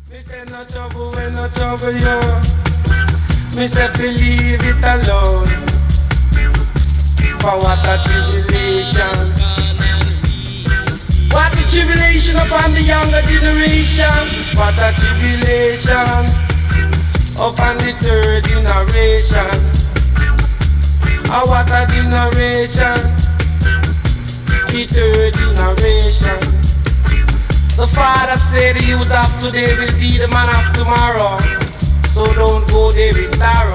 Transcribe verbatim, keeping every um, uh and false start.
Me say no trouble when no trouble you. Me say to leave it alone. For what a tribulation. What a tribulation upon the younger generation. What a tribulation upon the third generation. Oh, what a generation. The third generation. The father said the youth of today will be the man of tomorrow. So don't go there with sorrow.